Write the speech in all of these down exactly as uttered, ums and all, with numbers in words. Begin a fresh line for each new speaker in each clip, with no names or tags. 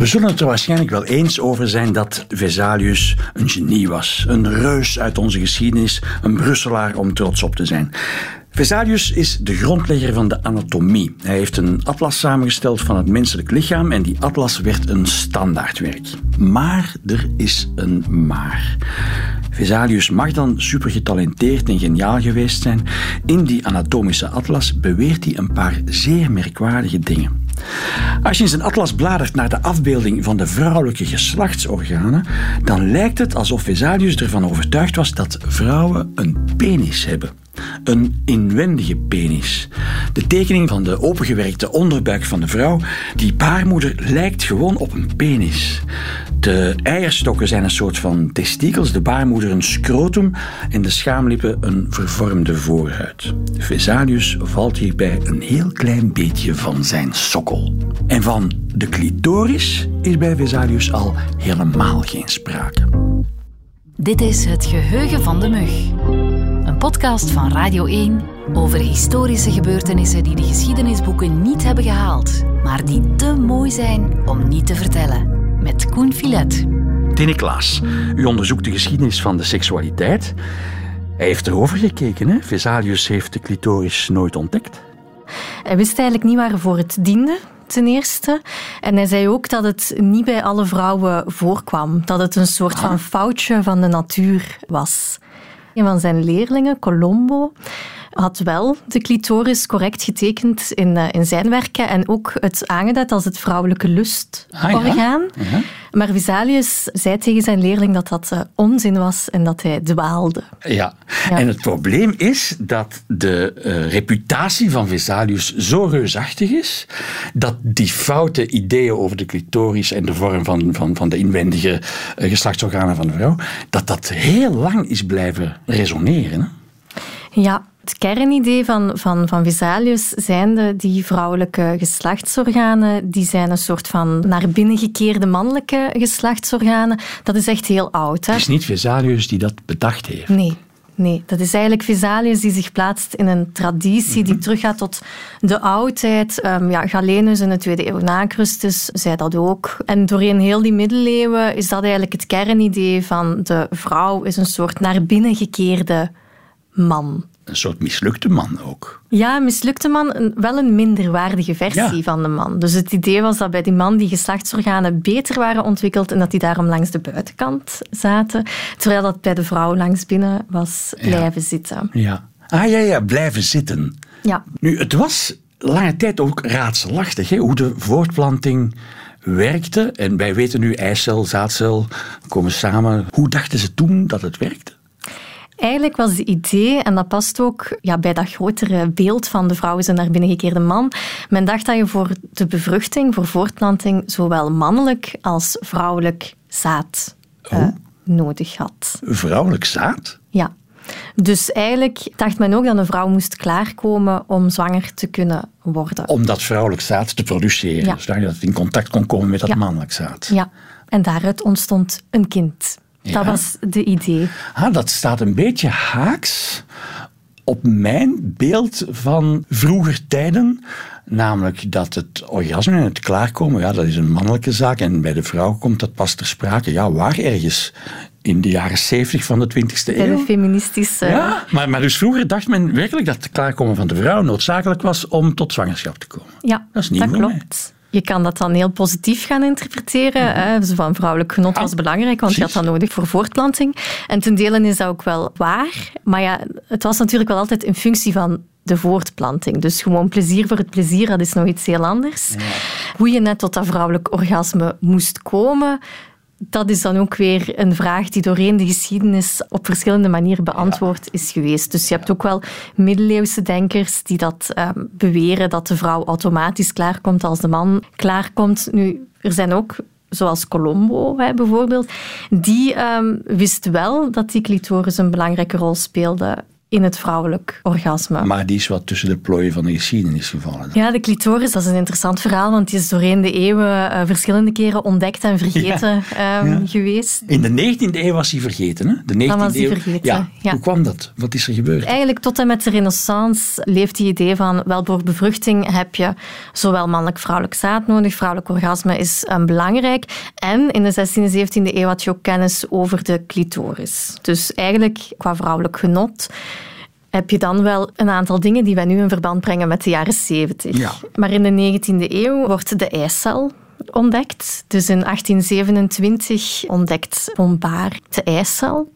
We zullen het er waarschijnlijk wel eens over zijn dat Vesalius een genie was. Een reus uit onze geschiedenis, een Brusselaar om trots op te zijn. Vesalius is de grondlegger van de anatomie. Hij heeft een atlas samengesteld van het menselijk lichaam en die atlas werd een standaardwerk. Maar er is een maar. Vesalius mag dan supergetalenteerd en geniaal geweest zijn. In die anatomische atlas beweert hij een paar zeer merkwaardige dingen. Als je in zijn atlas bladert naar de afbeelding van de vrouwelijke geslachtsorganen, dan lijkt het alsof Vesalius ervan overtuigd was dat vrouwen een penis hebben. Een inwendige penis. De tekening van de opengewerkte onderbuik van de vrouw, die baarmoeder, lijkt gewoon op een penis. De eierstokken zijn een soort van testikels, de baarmoeder een scrotum en de schaamlippen een vervormde voorhuid. Vesalius valt hierbij een heel klein beetje van zijn sokkel. En van de clitoris is bij Vesalius al helemaal geen sprake.
Dit is Het Geheugen van de Mug. Een podcast van Radio één over historische gebeurtenissen die de geschiedenisboeken niet hebben gehaald, maar die te mooi zijn om niet te vertellen. Met Koen Filet.
Tine Klaas, u onderzoekt de geschiedenis van de seksualiteit. Hij heeft erover gekeken, hè? Vesalius heeft de clitoris nooit ontdekt.
Hij wist eigenlijk niet waarvoor het diende, ten eerste. En hij zei ook dat het niet bij alle vrouwen voorkwam. Dat het een soort van foutje van de natuur was. Een van zijn leerlingen, Colombo, had wel de clitoris correct getekend in, in zijn werken en ook het aangeduid als het vrouwelijke lustorgaan. Ah, ja? Uh-huh. Maar Vesalius zei tegen zijn leerling dat dat uh, onzin was en dat hij dwaalde.
Ja. ja, en het probleem is dat de uh, reputatie van Vesalius zo reusachtig is dat die foute ideeën over de clitoris en de vorm van, van, van de inwendige uh, geslachtsorganen van de vrouw, dat dat heel lang is blijven resoneren. Hè?
Ja. Het kernidee van, van, van Vesalius zijnde die vrouwelijke geslachtsorganen, die zijn een soort van naar binnen gekeerde mannelijke geslachtsorganen. Dat is echt heel oud. Hè?
Het is niet Vesalius die dat bedacht heeft.
Nee. Nee, dat is eigenlijk Vesalius die zich plaatst in een traditie die teruggaat tot de oudheid. Um, ja, Galenus in de tweede eeuw na Christus zei dat ook. En doorheen heel die middeleeuwen is dat eigenlijk het kernidee van de vrouw is een soort naar binnen gekeerde man.
Een soort mislukte man ook.
Ja, een mislukte man, wel een minderwaardige versie ja. van de man. Dus het idee was dat bij die man die geslachtsorganen beter waren ontwikkeld en dat die daarom langs de buitenkant zaten, terwijl dat bij de vrouw langs binnen was blijven ja. zitten.
Ja. Ah ja, ja, blijven zitten.
Ja.
Nu, het was lange tijd ook raadselachtig, hè, hoe de voortplanting werkte. En wij weten nu, eicel, zaadcel komen samen. Hoe dachten ze toen dat het werkte?
Eigenlijk was het idee, en dat past ook ja, bij dat grotere beeld van de vrouw is een naar binnen gekeerde man, men dacht dat je voor de bevruchting, voor voortplanting, zowel mannelijk als vrouwelijk zaad oh. uh, nodig had.
Vrouwelijk zaad?
Ja. Dus eigenlijk dacht men ook dat een vrouw moest klaarkomen om zwanger te kunnen worden.
Om dat vrouwelijk zaad te produceren.
Ja.
Zodat het in contact kon komen met dat
ja.
mannelijk zaad.
Ja, en daaruit ontstond een kind. Ja. Dat was de idee.
Ah, dat staat een beetje haaks op mijn beeld van vroeger tijden. Namelijk dat het orgasme en het klaarkomen, ja, dat is een mannelijke zaak. En bij de vrouw komt dat pas ter sprake. Ja, waar ergens? In de jaren zeventig van de twintigste eeuw.
Bij de feministische...
Ja, maar, maar dus vroeger dacht men werkelijk dat het klaarkomen van de vrouw noodzakelijk was om tot zwangerschap te komen.
Ja,
dat is niet
dat klopt. Je kan dat dan heel positief gaan interpreteren. Ja. Hè. Zo van vrouwelijk genot was belangrijk, want je had dat nodig voor voortplanting. En ten dele is dat ook wel waar. Maar ja, het was natuurlijk wel altijd in functie van de voortplanting. Dus gewoon plezier voor het plezier, dat is nog iets heel anders. Ja. Hoe je net tot dat vrouwelijk orgasme moest komen, dat is dan ook weer een vraag die doorheen de geschiedenis op verschillende manieren beantwoord ja. is geweest. Dus je hebt ook wel middeleeuwse denkers die dat um, beweren dat de vrouw automatisch klaarkomt als de man klaarkomt. Nu, er zijn ook, zoals Colombo hè, bijvoorbeeld, die um, wist wel dat die clitoris een belangrijke rol speelde. in het vrouwelijk orgasme.
Maar die is wat tussen de plooien van de geschiedenis gevallen.
Ja, de clitoris, dat is een interessant verhaal, want die is doorheen de eeuwen uh, verschillende keren ontdekt en vergeten ja. Um, ja. geweest.
In de negentiende eeuw was hij vergeten, hè? De negentiende
Dan was hij
eeuw.
vergeten,
ja.
ja.
Hoe kwam dat? Wat is er gebeurd?
Eigenlijk tot en met de Renaissance leeft die idee van, wel, voor bevruchting heb je zowel mannelijk-vrouwelijk zaad nodig, vrouwelijk orgasme is um, belangrijk. En in de zestiende, zeventiende eeuw had je ook kennis over de clitoris. Dus eigenlijk, qua vrouwelijk genot, heb je dan wel een aantal dingen die wij nu in verband brengen met de jaren zeventig.
Ja.
Maar in de negentiende eeuw wordt de eicel ontdekt. Dus in achttien zevenentwintig ontdekt Bombard de eicel.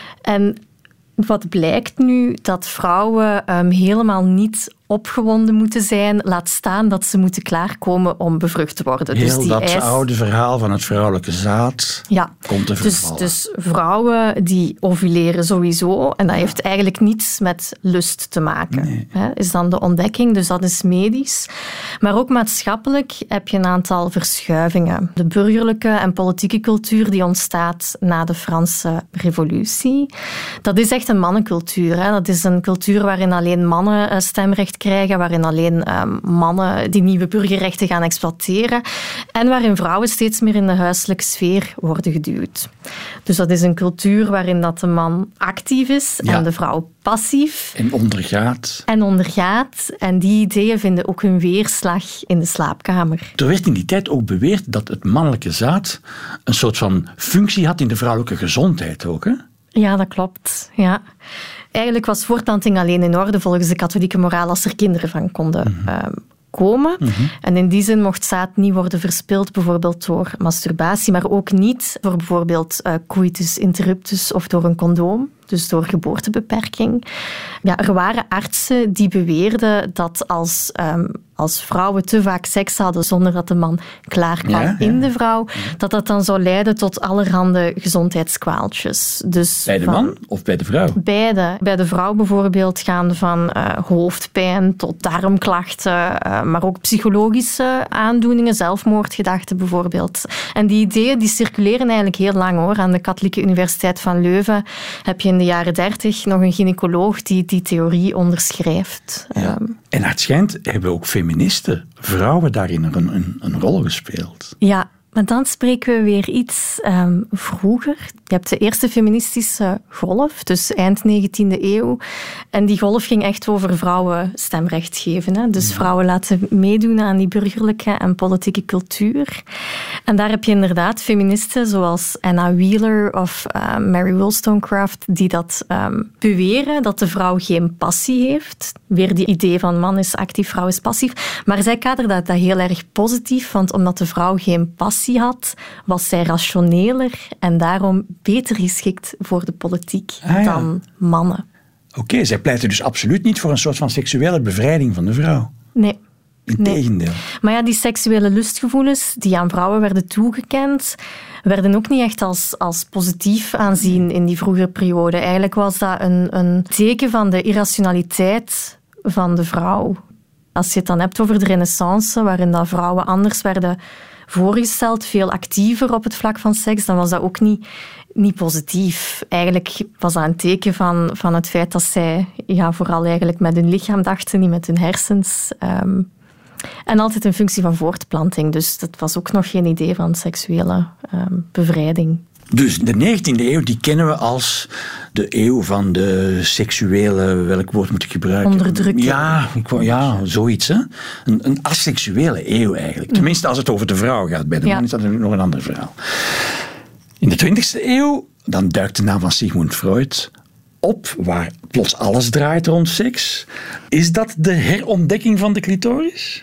En wat blijkt nu? Dat vrouwen um, helemaal niet opgewonden moeten zijn, laat staan dat ze moeten klaarkomen om bevrucht te worden.
Heel
dus die
dat
eis...
oude verhaal van het vrouwelijke zaad
ja.
komt te vervallen.
Dus, dus vrouwen die ovuleren sowieso, en dat ja. heeft eigenlijk niets met lust te maken.
Nee.
Hè, is dan de ontdekking, dus dat is medisch. Maar ook maatschappelijk heb je een aantal verschuivingen. De burgerlijke en politieke cultuur die ontstaat na de Franse Revolutie, dat is echt een mannencultuur. Hè. Dat is een cultuur waarin alleen mannen stemrecht krijgen, waarin alleen um, mannen die nieuwe burgerrechten gaan exploiteren en waarin vrouwen steeds meer in de huiselijke sfeer worden geduwd. Dus dat is een cultuur waarin dat de man actief is ja. en de vrouw passief.
En ondergaat.
En ondergaat. En die ideeën vinden ook hun weerslag in de slaapkamer.
Er werd in die tijd ook beweerd dat het mannelijke zaad een soort van functie had in de vrouwelijke gezondheid ook, hè?
Ja, dat klopt. Ja. Eigenlijk was voortplanting alleen in orde volgens de katholieke moraal als er kinderen van konden mm-hmm. uh, komen. Mm-hmm. En in die zin mocht zaad niet worden verspild, bijvoorbeeld door masturbatie, maar ook niet door bijvoorbeeld uh, coitus interruptus of door een condoom, dus door geboortebeperking. Ja, er waren artsen die beweerden dat als, um, als vrouwen te vaak seks hadden zonder dat de man klaar kwam ja, ja. in de vrouw, dat dat dan zou leiden tot allerhande gezondheidskwaaltjes. Dus
bij de
van,
man of bij de vrouw?
Beide. Bij de vrouw bijvoorbeeld gaan van uh, hoofdpijn tot darmklachten, uh, maar ook psychologische aandoeningen, zelfmoordgedachten bijvoorbeeld. En die ideeën die circuleren eigenlijk heel lang hoor. Aan de Katholieke Universiteit van Leuven heb je in de jaren dertig nog een gynaecoloog die die theorie onderschrijft.
Ja. Um, en het schijnt hebben ook feministen, vrouwen daarin een, een, een rol gespeeld.
Ja, maar dan spreken we weer iets um, vroeger. Je hebt de eerste feministische golf, dus eind negentiende eeuw. En die golf ging echt over vrouwen stemrecht geven. Hè? Dus ja. vrouwen laten meedoen aan die burgerlijke en politieke cultuur. En daar heb je inderdaad feministen zoals Anna Wheeler of uh, Mary Wollstonecraft die dat um, beweren, dat de vrouw geen passie heeft. Weer die idee van man is actief, vrouw is passief. Maar zij kaderen dat, dat heel erg positief, want omdat de vrouw geen passie had, was zij rationeler en daarom beter geschikt voor de politiek ah, ja. dan mannen.
Oké, okay, zij pleiten dus absoluut niet voor een soort van seksuele bevrijding van de vrouw.
Nee.
Integendeel.
Nee. Maar ja, die seksuele lustgevoelens die aan vrouwen werden toegekend, werden ook niet echt als, als positief aanzien in die vroegere periode. Eigenlijk was dat een, een teken van de irrationaliteit van de vrouw. Als je het dan hebt over de Renaissance, waarin dat vrouwen anders werden voorgesteld, veel actiever op het vlak van seks, dan was dat ook niet, niet positief. Eigenlijk was dat een teken van, van het feit dat zij ja, vooral eigenlijk met hun lichaam dachten, niet met hun hersens. Um, en altijd in functie van voortplanting. Dus dat was ook nog geen idee van seksuele um, bevrijding.
Dus de negentiende eeuw, die kennen we als de eeuw van de seksuele, welk woord moet ik gebruiken?
Onderdrukking.
Ja, ja zoiets. Hè? Een, een asexuele eeuw eigenlijk. Tenminste, als het over de vrouw gaat. Bij de ja. man is dat nog een ander verhaal. In de twintigste eeuw, dan duikt de naam van Sigmund Freud op, waar plots alles draait rond seks. Is dat de herontdekking van de clitoris?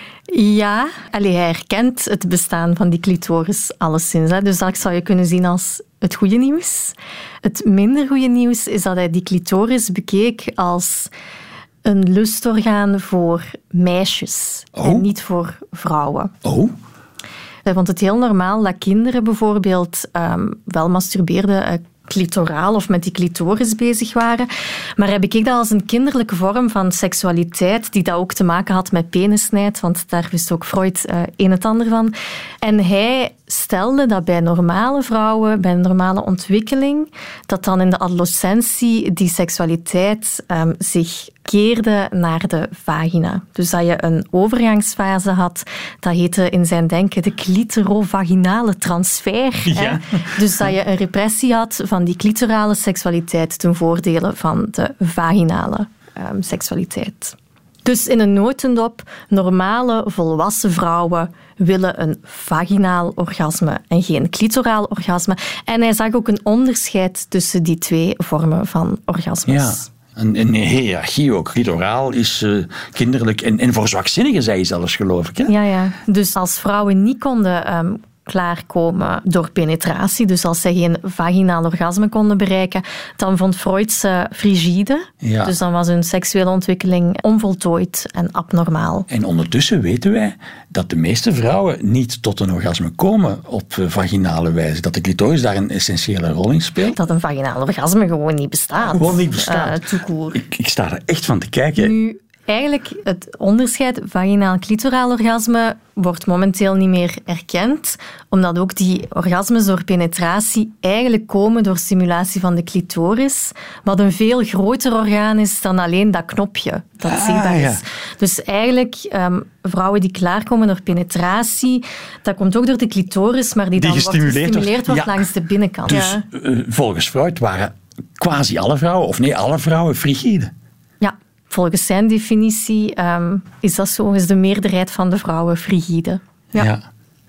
Ja, allee, hij herkent het bestaan van die clitoris alleszins. Hè. Dus dat zou je kunnen zien als het goede nieuws. Het minder goede nieuws is dat hij die clitoris bekeek als een lustorgaan voor meisjes oh. en niet voor vrouwen.
Oh.
Hij vond het heel normaal dat kinderen bijvoorbeeld um, wel masturbeerden. Uh, clitoraal of met die clitoris bezig waren. Maar heb ik dat als een kinderlijke vorm van seksualiteit die dat ook te maken had met penisnijd, want daar wist ook Freud uh, een het ander van. En hij stelde dat bij normale vrouwen, bij een normale ontwikkeling, dat dan in de adolescentie die seksualiteit um, zich keerde naar de vagina. Dus dat je een overgangsfase had, dat heette in zijn denken de clitorovaginale transfer.
Ja.
Hè? Dus dat je een repressie had van die clitorale seksualiteit ten voordele van de vaginale um, seksualiteit. Dus in een notendop, normale volwassen vrouwen willen een vaginaal orgasme en geen clitoraal orgasme. En hij zag ook een onderscheid tussen die twee vormen van orgasmes.
Ja. Een, een hiërarchie ook. Clitoraal is uh, kinderlijk en, en voor zwakzinnigen, zei je zelfs, geloof ik. Hè?
Ja, ja. Dus als vrouwen niet konden um, klaarkomen door penetratie, dus als zij geen vaginaal orgasme konden bereiken, dan vond Freud ze frigide.
Ja.
Dus dan was hun seksuele ontwikkeling onvoltooid en abnormaal.
En ondertussen weten wij dat de meeste vrouwen niet tot een orgasme komen op vaginale wijze. Dat de clitoris daar een essentiële rol in speelt.
Dat een vaginaal orgasme gewoon niet bestaat.
Gewoon niet bestaat.
Uh,
ik, ik sta er echt van te kijken.
Nu, eigenlijk het onderscheid vaginaal-clitoraal orgasme wordt momenteel niet meer erkend, omdat ook die orgasmes door penetratie eigenlijk komen door stimulatie van de clitoris, wat een veel groter orgaan is dan alleen dat knopje dat
ah,
zichtbaar
ja.
is. Dus eigenlijk, um, vrouwen die klaarkomen door penetratie, dat komt ook door de clitoris, maar die,
die
dan
gestimuleerd
wordt gestimuleerd wordt
ja.
langs de binnenkant.
Dus
Ja.
uh, volgens Freud waren quasi alle vrouwen, of nee, alle vrouwen frigide.
Ja. Volgens zijn definitie um, is dat zo, is de meerderheid van de vrouwen frigide. Ja.
Ja.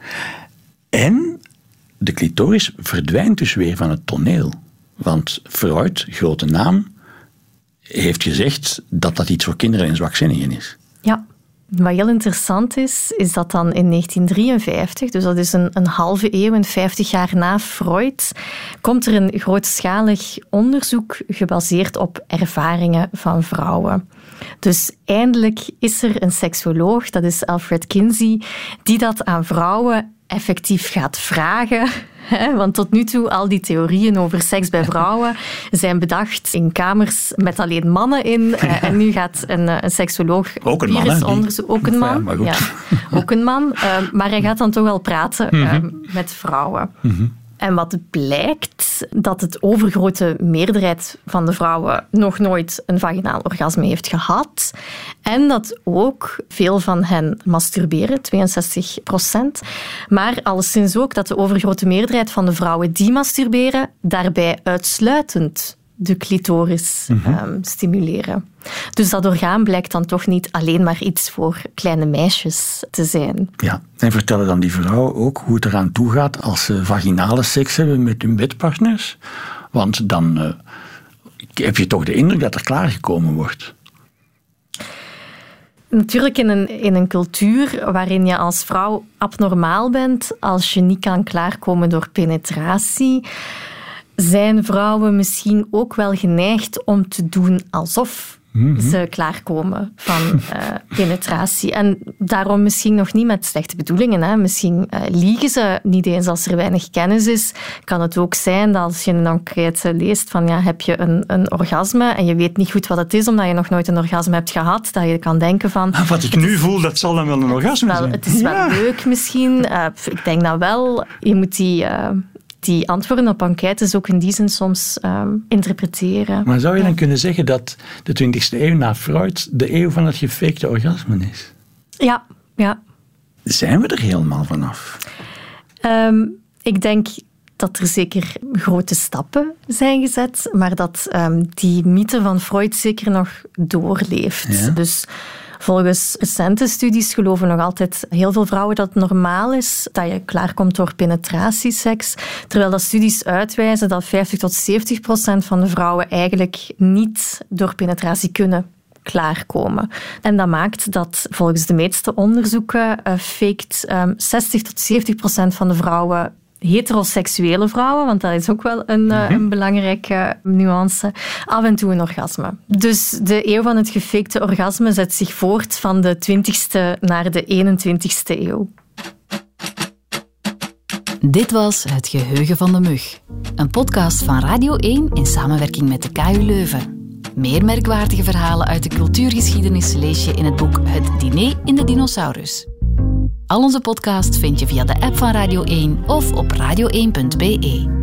En de clitoris verdwijnt dus weer van het toneel. Want Freud, grote naam, heeft gezegd dat dat iets voor kinderen en zwakzinnigen is.
Ja. Wat heel interessant is, is dat dan in negentien drieënvijftig, dus dat is een, een halve eeuw en vijftig jaar na Freud, komt er een grootschalig onderzoek gebaseerd op ervaringen van vrouwen. Dus eindelijk is er een seksuoloog, dat is Alfred Kinsey, die dat aan vrouwen effectief gaat vragen. Want tot nu toe, al die theorieën over seks bij vrouwen zijn bedacht in kamers met alleen mannen in. En nu gaat een, een seksoloog...
Ook een man, hè?
Onderzoek, ook een man.
Ja, maar goed.
Ja, ook een man. Maar hij gaat dan toch wel praten
Mm-hmm.
met vrouwen.
Mm-hmm.
En wat blijkt, dat het overgrote meerderheid van de vrouwen nog nooit een vaginaal orgasme heeft gehad. En dat ook veel van hen masturberen, tweeënzestig procent. Maar alleszins ook dat de overgrote meerderheid van de vrouwen die masturberen, daarbij uitsluitend de clitoris mm-hmm. um, stimuleren. Dus dat orgaan blijkt dan toch niet alleen maar iets voor kleine meisjes te zijn.
Ja, en vertellen dan die vrouwen ook hoe het eraan toe gaat als ze vaginale seks hebben met hun bedpartners? Want dan uh, heb je toch de indruk dat er klaargekomen wordt.
Natuurlijk in een, in een cultuur waarin je als vrouw abnormaal bent, als je niet kan klaarkomen door penetratie, zijn vrouwen misschien ook wel geneigd om te doen alsof mm-hmm. ze klaarkomen van uh, penetratie. En daarom misschien nog niet met slechte bedoelingen. Hè. Misschien uh, liegen ze niet eens als er weinig kennis is. Kan het ook zijn dat als je een enquête leest van ja, heb je een, een orgasme en je weet niet goed wat het is omdat je nog nooit een orgasme hebt gehad, dat je kan denken van...
Wat ik nu voel, dat zal dan wel een orgasme
wel,
zijn.
Het is
ja.
wel leuk misschien. Uh, ik denk dat wel. Je moet die... Uh, Die antwoorden op enquêtes ook in die zin soms um, interpreteren.
Maar zou je dan kunnen zeggen dat de twintigste eeuw na Freud de eeuw van het gefakte orgasme is?
Ja, ja.
Zijn we er helemaal vanaf?
Um, ik denk dat er zeker grote stappen zijn gezet, maar dat um, die mythe van Freud zeker nog doorleeft. Ja. Dus volgens recente studies geloven nog altijd heel veel vrouwen dat het normaal is dat je klaarkomt door penetratieseks, terwijl dat studies uitwijzen dat vijftig tot zeventig procent van de vrouwen eigenlijk niet door penetratie kunnen klaarkomen. En dat maakt dat volgens de meeste onderzoeken uh, faked um, zestig tot zeventig procent van de vrouwen, heteroseksuele vrouwen, want dat is ook wel een, mm-hmm. een belangrijke nuance, af en toe een orgasme. Dus de eeuw van het gefakte orgasme zet zich voort van de twintigste naar de eenentwintigste eeuw.
Dit was Het Geheugen van de Mug. Een podcast van Radio één in samenwerking met de K U Leuven. Meer merkwaardige verhalen uit de cultuurgeschiedenis lees je in het boek Het Diner in de Dinosaurus. Al onze podcasts vind je via de app van Radio één of op radio één punt be.